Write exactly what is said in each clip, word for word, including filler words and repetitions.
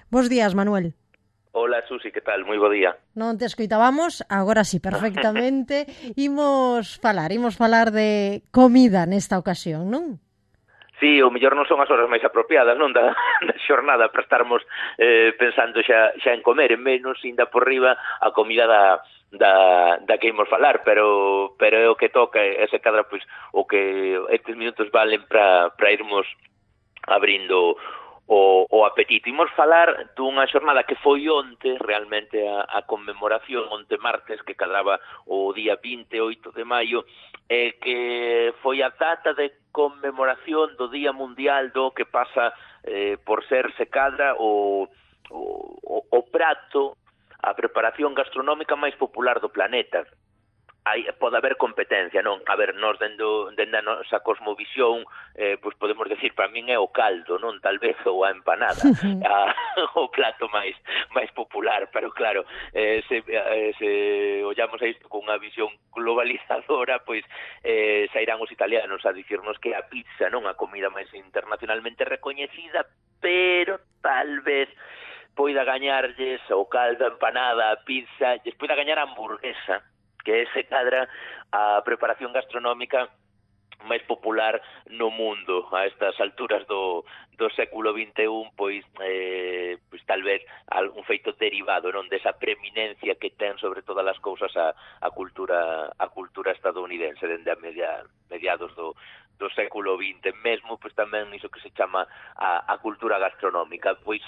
Bos días, Manuel. Hola, Susi, que tal? Moi bo día. Non te escoitábamos, agora sí, perfectamente. Imos falar, imos falar de comida nesta ocasión, non? Sí, o mellor non son as horas máis apropiadas, non, da, da xornada para estarmos eh, pensando xa, xa en comer, en menos, ainda por riba, a comida da, da, da que imos falar, pero pero é o que toca, e se cadra, pois, o que estes minutos valen para para irmos abrindo o, o apetito. Imos falar dunha xornada que foi onte, realmente a, a conmemoración, onte martes, que cadraba o día vinte e oito de maio, eh, que foi a data de conmemoración do Día Mundial do que pasa eh, por ser se cadra o, o, o prato, a preparación gastronómica máis popular do planeta. Hai, pode haber competencia, non? A ver, nós dendo, dende a nosa cosmovisión, eh, pois podemos decir, para min é o caldo, non? Tal vez, ou a empanada, a, o plato máis máis popular, pero claro, eh, se, eh, se ollamos a isto con unha visión globalizadora, pois eh, sairán os italianos a dicirnos que a pizza, non? A comida máis internacionalmente recoñecida, pero tal vez poida gañarlles o caldo, a empanada, a pizza, lles poida gañar a hamburguesa, que se cadra a preparación gastronómica máis popular no mundo a estas alturas do, do século vinte e un, pois, eh, pois tal vez algún feito derivado, non, desa preeminencia que ten sobre todas as cousas a, a cultura a cultura estadounidense dende a media, mediados do, do século vinte, mesmo pois tamén iso que se chama a, a cultura gastronómica, pois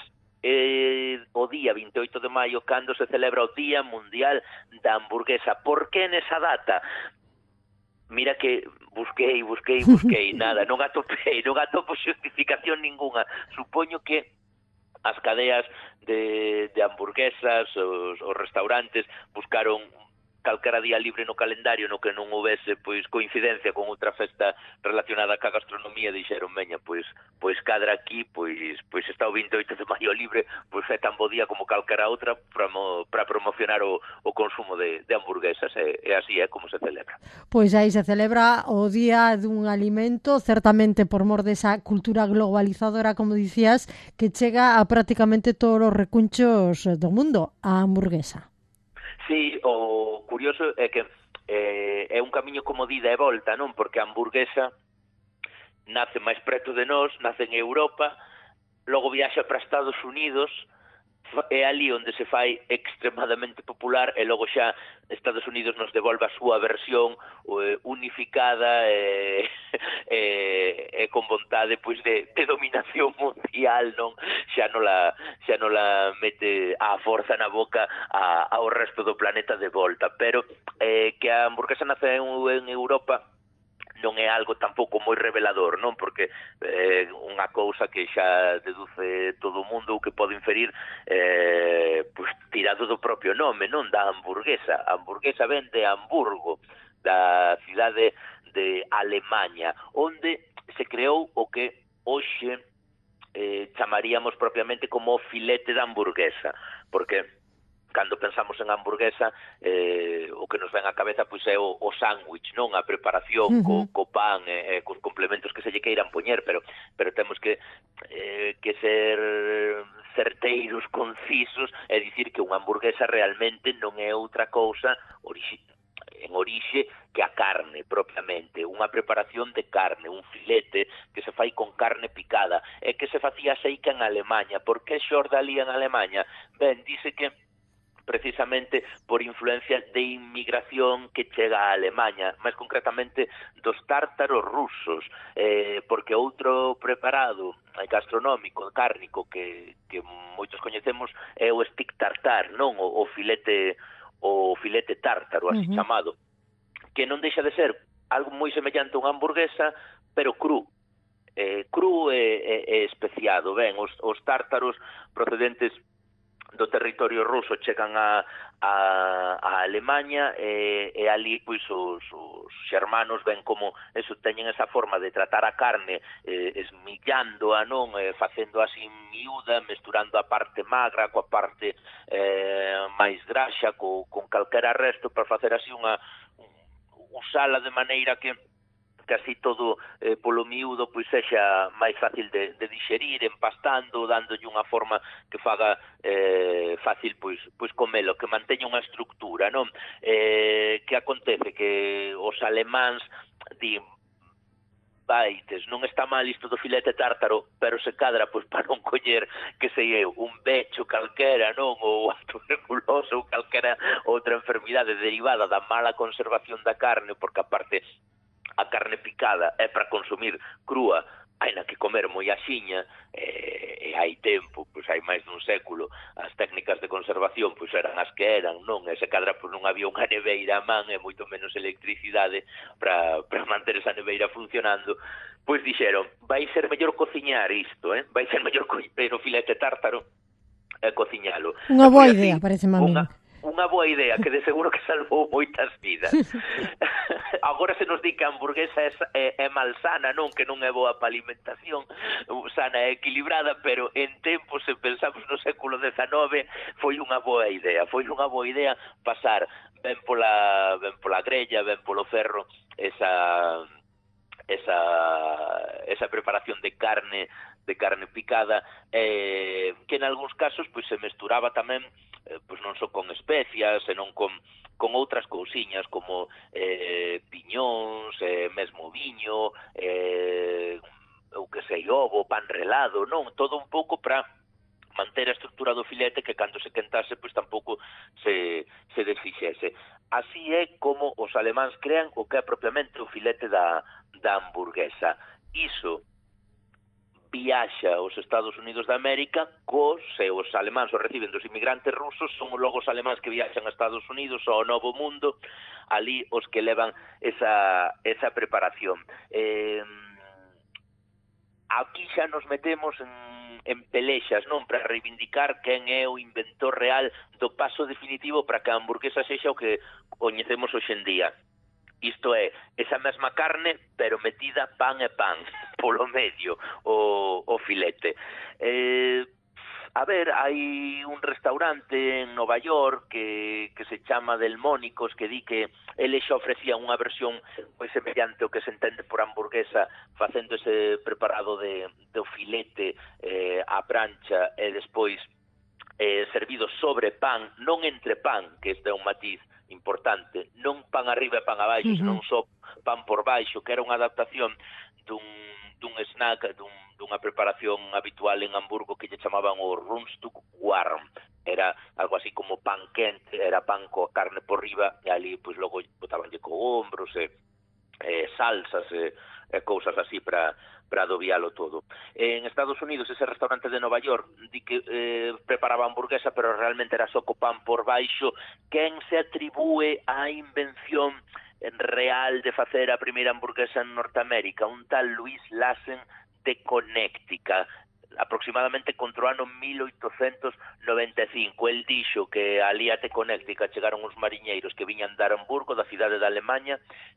Eh, o día vinte e oito de maio, cando se celebra o Día Mundial da Hamburguesa. Por que nesa data? Mira que busquei, busquei, busquei, nada, non atopei, non atopo xustificación ninguna. Supoño que as cadeas de, de hamburguesas, os, os restaurantes, buscaron calquera día libre no calendario no que non houvese pois coincidencia con outra festa relacionada ca gastronomía, dixeron, veña, pois pois cadra aquí, pois pois está o vinte e oito de maio libre, pois é tan bo día como calquera outra para para promocionar o, o consumo de, de hamburguesas, e, e así é como se celebra. Pois aí se celebra o día dun alimento, certamente por mor desa cultura globalizadora, como dicías, que chega a prácticamente todos os recunchos do mundo, a hamburguesa. Sí, o curioso é que eh, é un camiño como de ida e volta, non? Porque a hamburguesa nace máis preto de nós, nace en Europa, logo viaxa para Estados Unidos, é ali onde se fai extremadamente popular, e logo xa Estados Unidos nos devolve a súa versión eh, unificada e eh, eh, con vontade pois de, de dominación mundial, non? Xa non la, xa non la mete a forza na boca a, ao resto do planeta de volta, pero eh, que a hamburguesa nace en, en Europa non é algo tampouco moi revelador, non? Porque é eh, unha cousa que xa deduce todo o mundo, o que pode inferir eh, pues, tirado do propio nome, non? Da hamburguesa. A hamburguesa ven de Hamburgo, da cidade de Alemaña, onde se creou o que hoxe eh, chamaríamos propiamente como filete da hamburguesa, porque cando pensamos en hamburguesa, eh, o que nos ven á cabeza pois é o, o sándwich, non? A preparación Uh-huh. co, co pan e eh, cos complementos que se lle queiran poñer, pero pero temos que eh, que ser certeiros, concisos, e dicir que unha hamburguesa realmente non é outra cousa orixi en orixe que a carne propiamente, unha preparación de carne, un filete que se fai con carne picada, e que se facía seica en Alemanha. Por que xorda ali en Alemanha? Ben, dice que precisamente por influencia de inmigración que chega a Alemanha, máis concretamente dos tártaros rusos, eh, porque outro preparado gastronómico, cárnico, que, que moitos coñecemos é o stick tartar, non? O, o filete o filete tártaro, así uh-huh. chamado, que non deixa de ser algo moi semellante a unha hamburguesa, pero cru. Eh, cru e, e, e especiado. Ben, os, os tártaros procedentes do territorio ruso chegan a, a, a Alemaña e, e ali pois os, os xermanos ven como eso, teñen esa forma de tratar a carne eh, esmillándoa, non? Eh, facendo así miúda, mesturando a parte magra coa parte eh, máis graxa, co, con calquera resto para facer así unha usala de maneira que que así todo eh, polo miúdo pois sexa máis fácil de, de digerir, empastando, dándolle unha forma que faga eh, fácil pois, pois comelo, que manteña unha estructura, non? Eh, que acontece? Que os alemáns din, vaites, non está mal isto do filete tártaro, pero se cadra pois para non coller, que sei eu, un becho calquera, non? Ou a tuberculosa ou calquera outra enfermidade derivada da mala conservación da carne, porque aparte a carne picada é para consumir crúa, haina que comer moi axiña, e, e hai tempo, pois hai máis dun século, as técnicas de conservación pois eran as que eran, non? E se cadra pois non había unha neveira a man e moito menos electricidade para para manter esa neveira funcionando, pois dixeron, vai ser mellor cociñar isto, eh? Vai ser mellor coller o filete tártaro e cociñalo. Unha boa idea, parece a min. Unha boa idea, que de seguro que salvou moitas vidas. Agora se nos di que a hamburguesa é, é, é malsana, non? Que non é boa para alimentación, sana e equilibrada, pero en tempo, se pensamos no século dezenove, foi unha boa idea. Foi unha boa idea pasar ben pola, ben pola grella, ben polo ferro, esa, esa, esa preparación de carne de carne picada, eh, que en algúns casos pois se mesturaba tamén, eh, pois non só con especias, senón con, con outras cousiñas como eh, piñóns, eh, mesmo viño, eh, ou que sei, ovo, pan relado, non? Todo un pouco para manter a estrutura do filete que cando se quentase pois tampouco se, se desfixese. Así é como os alemáns crean o que é propiamente o filete da, da hamburguesa. Iso viaxa aos Estados Unidos de América, cos, se os alemáns o reciben dos inmigrantes rusos, son logo os alemáns que viaxan a Estados Unidos ao Novo Mundo, ali os que levan esa, esa preparación. Eh, aquí xa nos metemos en, en pelexas, non? Para reivindicar quen é o inventor real do paso definitivo para que a hamburguesa sexa o que coñecemos hoxe en día. Isto é, esa mesma carne, pero metida pan e pan, polo medio, o, o filete. Eh, a ver, hai un restaurante en Nova York que, que se chama Delmónicos, que di que eles xa ofrecían unha versión pois semellante ao que se entende por hamburguesa, facendo ese preparado de, do filete eh, á prancha e despois eh, servido sobre pan, non entre pan, que este é un matiz importante, non pan arriba e pan abaixo, uh-huh. senón só pan por baixo, que era unha adaptación dun, dun snack, dun, dunha preparación habitual en Hamburgo que lle chamaban o Rundstück warm. Era algo así como pan quente, era pan coa carne por riba, e ali pois logo botabanlle cogombros e, e salsas e, e cousas así para para adobialo todo. En Estados Unidos, ese restaurante de Nova York di que eh, preparaba hamburguesa, pero realmente era só co pan por baixo. Quen se atribúe á invención real de facer a primeira hamburguesa en Norteamérica? Un tal Louis Lassen de Connecticut, aproximadamente contra o ano mil oitocentos noventa e cinco. El dixo que ali até Connecticut chegaron os mariñeiros que viñan de Hamburgo, da cidade da Alemanha,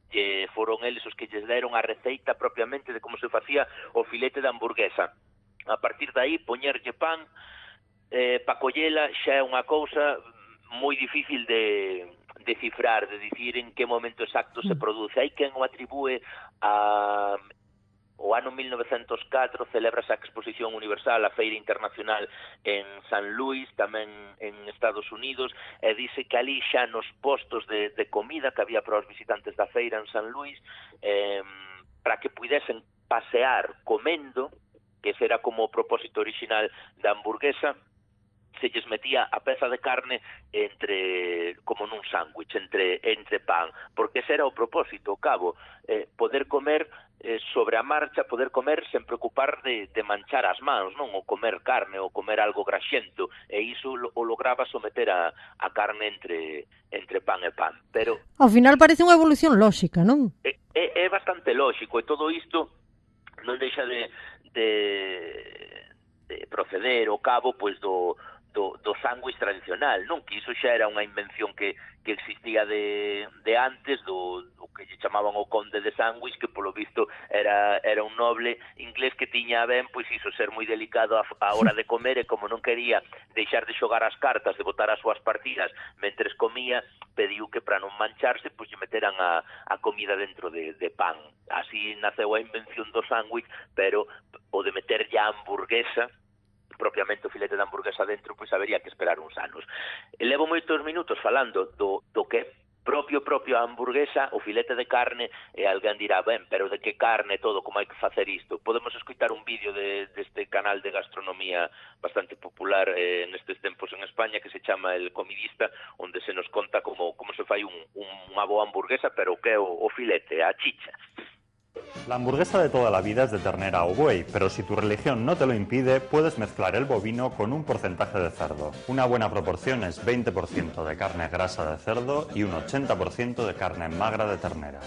e foron eles os que lles deron a receita propiamente de como se facía o filete de hamburguesa. A partir de aí, poñerlle pan, eh, pa collela xa é unha cousa moi difícil de, de cifrar, de dicir en que momento exacto se produce. Hai quen o atribúe a... O ano mil novecentos catro celebras a Exposición Universal, a Feira Internacional en San Luis, tamén en Estados Unidos, e dice que ali xa nos postos de, de comida que había para os visitantes da feira en San Luis, eh, para que pudesen pasear comendo, que ese era como o propósito original da hamburguesa, se lles metía a peza de carne entre como nun sándwich, entre entre pan, porque ese era o propósito, o cabo, eh, poder comer eh, sobre a marcha, poder comer sen preocupar de, de manchar as mans, non? O comer carne, ou comer algo graxento, e iso lo, o lograba someter a, a carne entre entre pan e pan. Pero ao final parece unha evolución lóxica, non? É, é, é bastante lóxico, e todo isto non deixa de, de, de proceder o cabo pois do do, do sándwich tradicional, non? Que iso xa era unha invención que, que existía de, de antes, do, do que lle chamaban o conde de Sandwich, que polo visto era era un noble inglés que tiña ben, pois iso, ser moi delicado a, a hora de comer, e como non quería deixar de xogar as cartas, de botar as súas partidas mentres comía, pediu que para non mancharse, pois lle meteran a, a comida dentro de, de pan. Así naceu a invención do sándwich, pero o de meter ya hamburguesa, propiamente o filete de hamburguesa dentro, pois habería que esperar uns anos. E levo moitos minutos falando do, do que propio propio a hamburguesa, o filete de carne, e alguén dirá, ben, pero de que carne todo, como hai que facer isto? Podemos escoitar un vídeo de, deste canal de gastronomía bastante popular eh, nestes tempos en España, que se chama El Comidista, onde se nos conta como, como se fai un, un, unha boa hamburguesa, pero o que é o, o filete, a chicha. La hamburguesa de toda la vida es de ternera o buey, pero si tu religión no te lo impide, puedes mezclar el bovino con un porcentaje de cerdo. Una buena proporción es veinte por ciento de carne grasa de cerdo y un ochenta por ciento de carne magra de ternera.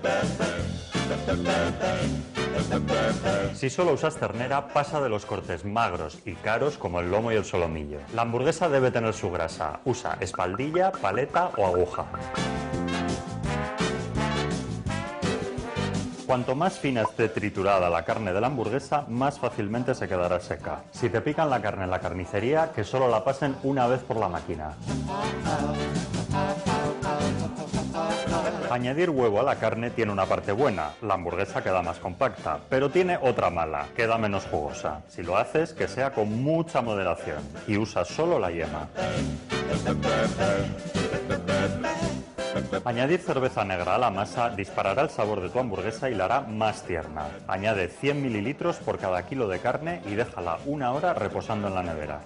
Si solo usas ternera, pasa de los cortes magros y caros como el lomo y el solomillo. La hamburguesa debe tener su grasa. Usa espaldilla, paleta o aguja. Cuanto más fina esté triturada la carne de la hamburguesa, más fácilmente se quedará seca. Si te pican la carne en la carnicería, que solo la pasen una vez por la máquina. Añadir huevo a la carne tiene una parte buena, la hamburguesa queda más compacta, pero tiene otra mala, queda menos jugosa. Si lo haces, que sea con mucha moderación y usa solo la yema. Añadir cerveza negra a la masa disparará el sabor de tu hamburguesa y la hará más tierna. Añade cien mililitros por cada kilo de carne y déjala una hora reposando en la nevera.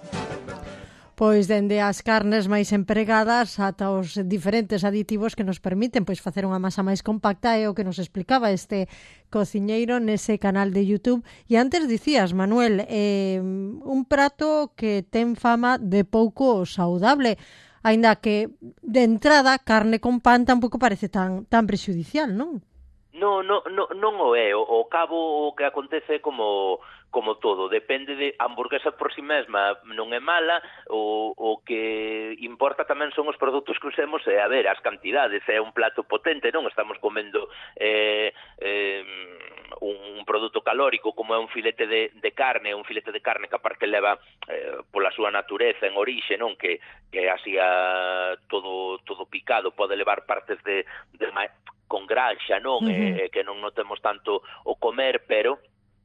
Pois dende as carnes máis empregadas ata os diferentes aditivos que nos permiten pois facer unha masa máis compacta, é o que nos explicaba este cociñeiro nese canal de YouTube. E antes dicías, Manuel, eh, un prato que ten fama de pouco saudable, aínda que de entrada carne con pan tampouco parece tan tan prexudicial, non? No, no, no, non o é. O, o cabo o que acontece como como todo, depende de a hamburguesa por si mesma non é mala, o, o que importa tamén son os produtos que usemos e, a ver, as cantidades, é un plato potente, non? Estamos comendo eh, eh, un produto calórico como é un filete de, de carne, un filete de carne que aparte leva eh, pola súa natureza en orixe, non? Que, que así a, todo, todo picado pode levar partes de, de con graxa, non? Uh-huh. Eh, que non notemos tanto o comer, pero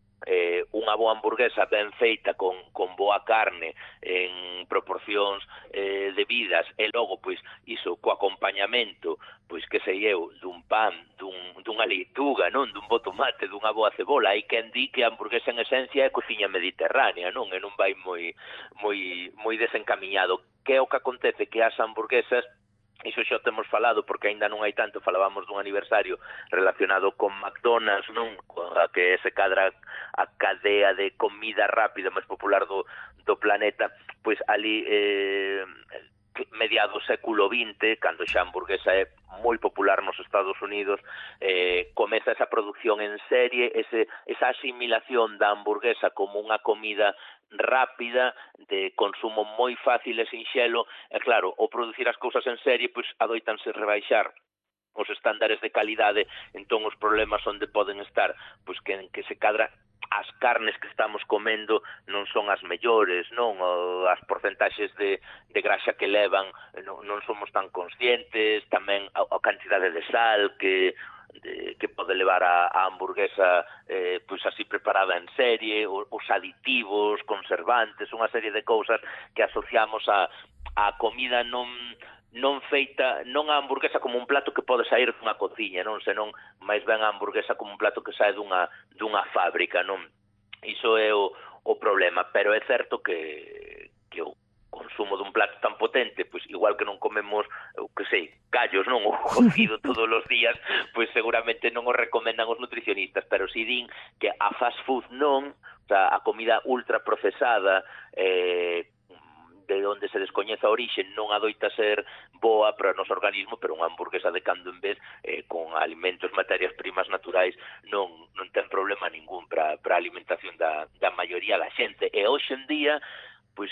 eh, unha boa hamburguesa ben feita con, con boa carne en proporcións eh, debidas, e logo, pois, iso, co acompañamento, pois, que sei eu, dun pan, dun, dunha leituga, non? Dun bo tomate, dunha boa cebola. Hai quen di que a hamburguesa en esencia é cociña mediterránea, non? E non vai moi, moi, moi desencamiñado. Que é o que acontece? Que as hamburguesas, iso xa temos falado, porque aínda non hai tanto, falábamos dun aniversario relacionado con McDonald's, non? A que se cadra a cadea de comida rápida máis popular do, do planeta, pois ali eh, mediado século vinte, cando xa a hamburguesa é moi popular nos Estados Unidos, eh, comeza esa producción en serie, ese, esa asimilación da hamburguesa como unha comida rápida, de consumo moi fácil e sinxelo, e claro, ao producir as cousas en serie, pois adoitanse rebaixar os estándares de calidade, entón os problemas onde poden estar, pois que, que se cadra as carnes que estamos comendo non son as mellores, non? O, as porcentaxes de, de graxa que levan non, non somos tan conscientes, tamén a, a cantidade de sal que de, que pode levar a, a hamburguesa eh, pois así preparada en serie, os, os aditivos, conservantes, unha serie de cousas que asociamos a, a comida non non feita, non a hamburguesa como un plato que pode sair dunha cociña, non, senón máis ben a hamburguesa como un plato que sae dunha dunha fábrica, non? Iso é o, o problema, pero é certo que que o consumo dun plato tan potente, pois igual que non comemos, o que sei, callos, non, o cocido todos os días, pois seguramente non o recomendan os nutricionistas, pero si din que a fast food non, o sea, a comida ultra procesada, eh, de onde se descoñece a orixe, non adoita ser boa para o noso organismo, pero unha hamburguesa de cando en vez, eh, con alimentos, materias primas naturais, non, non ten problema ningún para, para a alimentación da, da maioría da xente. E hoxe en día, pois,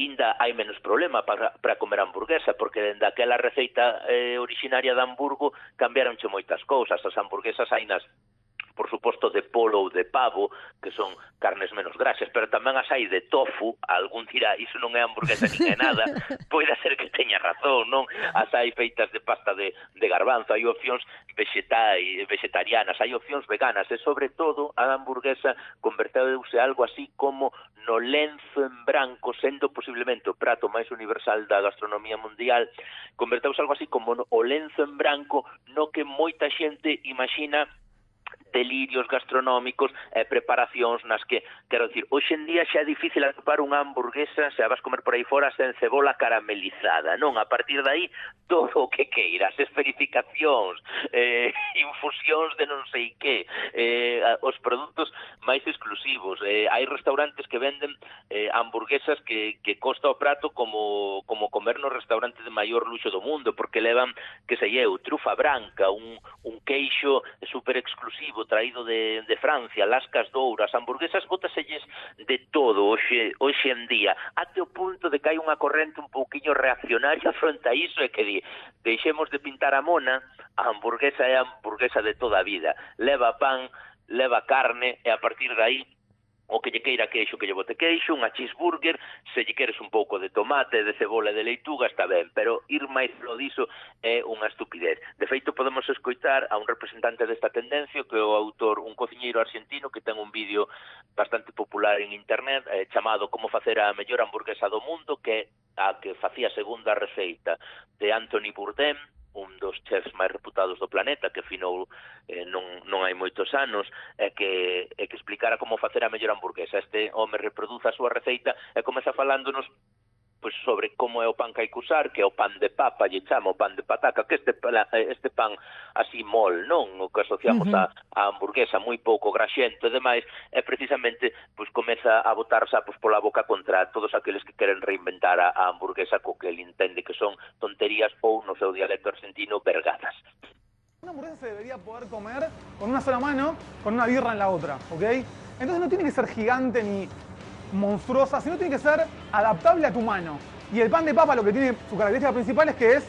inda hai menos problema para, para comer hamburguesa, porque dende aquela receita eh, originaria de Hamburgo cambiaronche moitas cousas. As hamburguesas hai nas, por suposto, de polo ou de pavo, que son carnes menos grasas, pero tamén as hai de tofu. Algún dirá, iso non é hamburguesa nin é nada, poida ser que teña razón, non? As hai feitas de pasta de, de garbanzo, hai opcións vegetais, vegetarianas, hai opcións veganas, e sobre todo a hamburguesa converteuse algo así como no lenzo en branco, sendo posiblemente o prato máis universal da gastronomía mundial, converteuse algo así como no, o lenzo en branco no que moita xente imagina delirios gastronómicos e preparacións nas que, quero dicir, hoxe en día xa é difícil atopar unha hamburguesa, se a vas comer por aí fora, sen cebola caramelizada, non? A partir de aí, todo o que queiras, esferificacións, eh, infusións de non sei que, eh, os produtos máis exclusivos. Eh, hai restaurantes que venden eh, hamburguesas que, que costa o prato como, como comer no restaurante de maior luxo do mundo, porque levan, que sei eu, trufa branca, un, un queixo super exclusivo traído de, de Francia, lascas douras, hamburguesas, bótaselles de todo hoxe, hoxe en día, até o punto de que hai unha corrente un pouquiño reaccionaria fronte a iso, e que di, deixemos de pintar a mona, a hamburguesa é a hamburguesa de toda a vida, leva pan, leva carne, e a partir de aí o que lle queira queixo, que lle bote queixo, unha cheeseburger, se lle queres un pouco de tomate, de cebola e de leituga, está ben, pero ir máis lo diso é unha estupidez. De feito, podemos escoitar a un representante desta tendencia, que é o autor, un cociñeiro argentino, que ten un vídeo bastante popular en internet, eh, chamado Como facer a mellor hamburguesa do mundo, que é a que facía a segunda receita de Anthony Bourdain, un dos chefs máis reputados do planeta, que finou eh, non, non hai moitos anos, é que, é que explicara como facer a mellor hamburguesa. Este home reproduce a súa receita e comeza falándonos pois sobre como é o pan que hai que usar, que é o pan de papa, lle chama o pan de pataca, que este, este pan así mol, non? O que asociamos uh -huh. a, a hamburguesa moi pouco graxento e demais, é precisamente, pois comeza a botar sapos pola boca contra todos aqueles que queren reinventar a, a hamburguesa co que ele entende que son tonterías ou, no seu dialecto argentino, vergadas. Una hamburguesa se debería poder comer con una sola mano, con una birra en la otra, ¿ok? Entonces no tiene que ser gigante ni monstruosa, sino tiene que ser adaptable a tu mano. Y el pan de papa lo que tiene, su característica principal es que es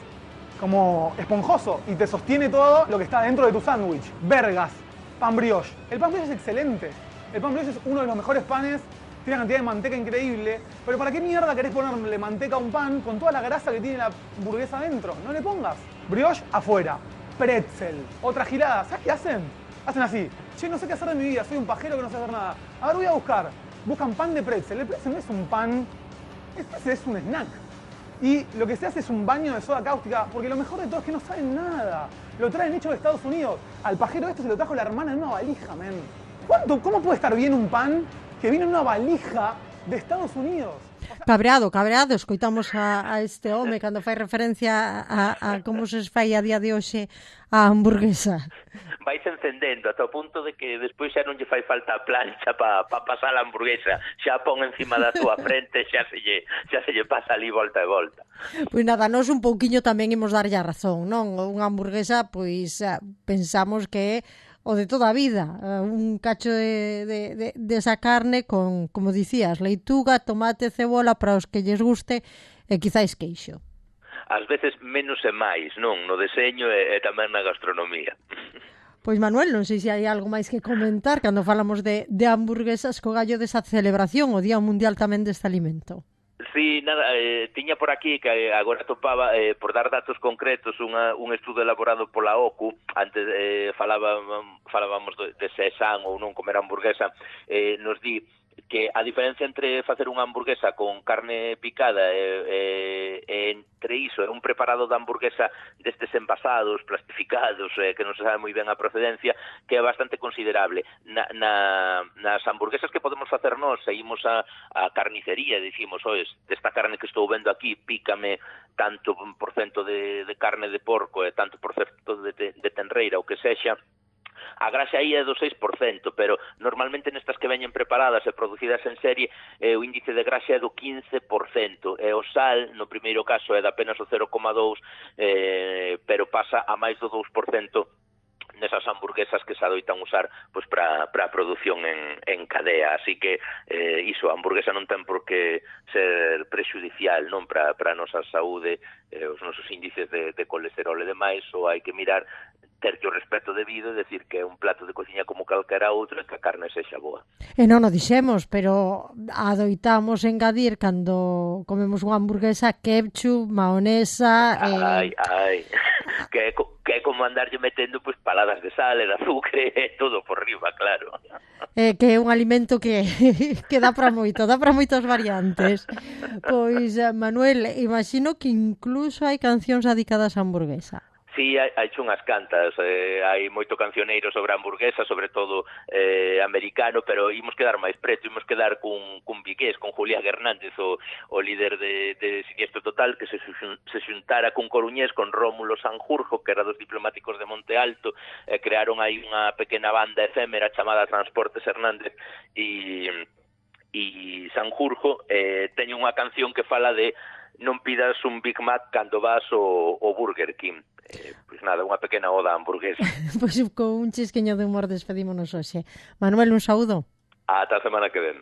como esponjoso y te sostiene todo lo que está dentro de tu sándwich. Vergas, pan brioche. El pan brioche es excelente. El pan brioche es uno de los mejores panes, tiene una cantidad de manteca increíble, pero ¿para qué mierda querés ponerle manteca a un pan con toda la grasa que tiene la hamburguesa adentro? No le pongas. Brioche afuera, pretzel, otra girada. ¿Sabes qué hacen? Hacen así. Che, no sé qué hacer de mi vida, soy un pajero que no sé hacer nada. A ver, voy a buscar. Buscan pan de pretzel. El pretzel no es un pan, el pretzel es un snack. Y lo que se hace es un baño de soda cáustica, porque lo mejor de todo es que no saben nada. Lo traen hecho de Estados Unidos. Al pajero esto se lo trajo la hermana en una valija, men. ¿Cuánto, ¿Cómo puede estar bien un pan que viene en una valija de Estados Unidos? Cabreado, cabreado, escoitamos a, a este home cando fai referencia a, a como se fai a día de hoxe a hamburguesa. Vais encendendo ata o punto de que despois xa non lle fai falta a plancha para pa pasar a hamburguesa, xa pon encima da súa frente, xa se lle, xa se lle pasa ali volta e volta. Pois nada, nós un pouquiño tamén imos darlle a razón, non? Unha hamburguesa, pois pensamos que é o de toda a vida, un cacho de, de, de, de esa carne con, como dicías, leituga, tomate, cebola para os que lles guste e quizáis queixo. Ás veces menos e máis, non? No deseño e, e tamén na gastronomía. Pois Manuel, non sei se hai algo máis que comentar cando falamos de, de hamburguesas co gallo desa celebración, o Día Mundial tamén deste alimento. Sí, nada, eh, tiña por aquí que agora topaba, eh, por dar datos concretos, unha, un estudo elaborado pola O C U, antes eh, falaba, falábamos de, de se san ou non comer hamburguesa, eh, nos di que a diferencia entre facer unha hamburguesa con carne picada e, e, e entre iso é un preparado de hamburguesa destes envasados, plastificados, eh, que non se sabe moi ben a procedencia, que é bastante considerable. Na, na, nas hamburguesas que podemos facer nós, seguimos a, a carnicería e dicimos, oes, desta carne que estou vendo aquí, pícame tanto por cento de, de carne de porco e tanto por cento de, de, de tenreira, o que sexa. A graxa aí é do seis por cento, pero normalmente nestas que veñen preparadas e producidas en serie, eh, o índice de graxa é do quince por cento, e o sal, no primeiro caso, é de apenas o cero coma dous por cento, eh, pero pasa a máis do dous por cento nesas hamburguesas que se adoitan usar pois para para a produción en, en cadea, así que eh, iso, a hamburguesa non ten por que ser prexudicial non para para a nosa saúde, eh, os nosos índices de, de colesterol e demais, ou hai que mirar terlle o respeto debido, é dicir que é un plato de cociña como calquera outro e que a carne sexa boa. E non o dixemos, pero adoitamos engadir cando comemos unha hamburguesa ketchup, maonesa... Ai, eh... ai, que é, que é como andarlle metendo pues, paladas de sal e de azúcar e todo por riba, claro. Eh, que é un alimento que, que dá para moito, dá para moitas variantes. Pois, Manuel, imagino que incluso hai cancións dedicadas á hamburguesa. Sí, hai, hai unhas cantas, eh, hai moito cancioneiro sobre a hamburguesa, sobre todo eh, americano, pero imos quedar máis preto, imos quedar cun, cun vigués, con Julián Hernández, o, o líder de, de Siniestro Total, que se, se xuntara cun coruñés, con Rómulo Sanjurjo, que era dos diplomáticos de Monte Alto, eh, crearon aí unha pequena banda efémera chamada Transportes Hernández, e, e Sanjurjo eh, teñe unha canción que fala de non pidas un Big Mac cando vas ao, ao Burger King. Eh, pois nada, unha pequena oda a hamburguesa. Pois con un chisqueño de humor despedímonos hoxe. Manuel, un saúdo. Ata a semana que ven.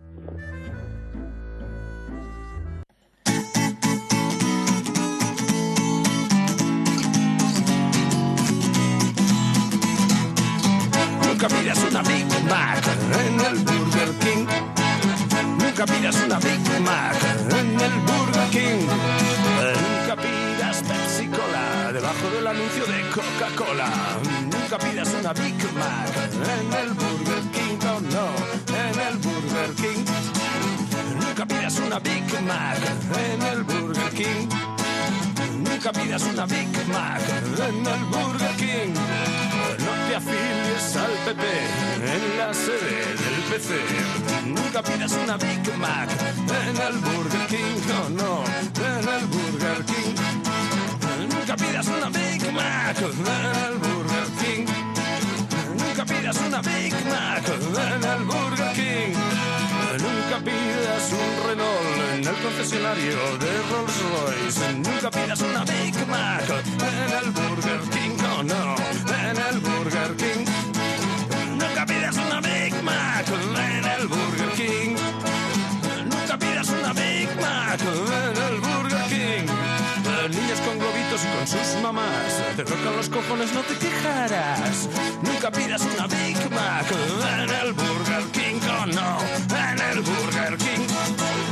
Nunca pidas una Big Mac en el Burger King. Nunca pidas una Big Mac en el Burger King. Nunca pidas Pepsi Cola debajo del anuncio de Coca-Cola. Nunca pidas una Big Mac en el Burger King. No, no, en el Burger King. Nunca pidas una Big Mac en el Burger King. Nunca pidas una Big Mac en el Burger King. No te afilies al P P en la sede del P C. Nunca pidas una Big Mac en el Burger King. No, no, en el Burger King. Nunca pidas una Big Mac en el Burger King. Nunca pidas una Big Mac en el Burger King. Nunca pidas un Renault en el concesionario de Rolls Royce. Nunca pidas una Big Mac en el Burger King. No, no, en el Burger King. Nunca pidas una Big Mac en el Burger King. Nunca pidas una Big Mac en el Burger King. Niños con globitos y con sus mamás te tocan los cojones, no te quejarás. Nunca pidas una Big Mac en el Burger King.